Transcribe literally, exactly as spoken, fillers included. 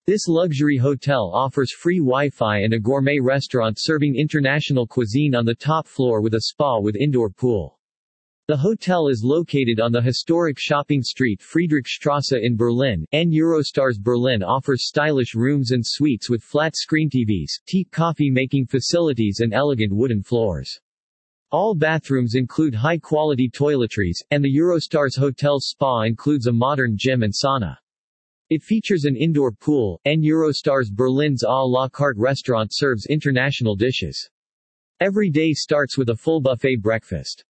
This luxury hotel offers free Wi-Fi and a gourmet restaurant serving international cuisine on the top floor with a spa with indoor pool. The hotel is located on the historic shopping street Friedrichstrasse in Berlin, and Eurostars Berlin offers stylish rooms and suites with flat-screen T Vs, tea, coffee-making facilities and elegant wooden floors. All bathrooms include high-quality toiletries, and the Eurostars Hotel's spa includes a modern gym and sauna. It features an indoor pool, and Eurostars Berlin's à la carte restaurant serves international dishes. Every day starts with a full buffet breakfast.